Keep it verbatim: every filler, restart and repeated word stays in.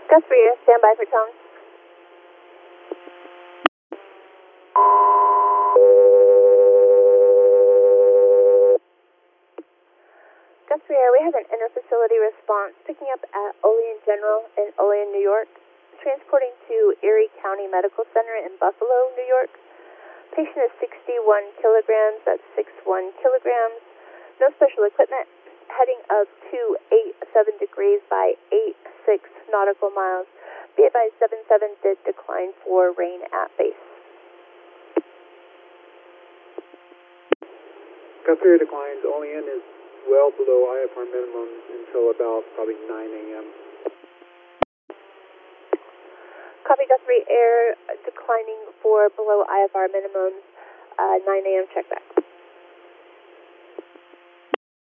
Guthrie, stand by for tone. Guthrie Air, we have an interfacility response picking up at Olean General in Olean, New York, transporting to Erie County Medical Center in Buffalo, New York. Patient is sixty-one kilograms, that's sixty-one kilograms. No special equipment. Heading of two eight seven degrees by eight six nautical miles. Be advised seven seven did decline for rain at base. Guthrie declines. Olean is well below I F R minimum until about probably nine A M Copy, Guthrie Air declining for below I F R minimums, uh, nine A M check back.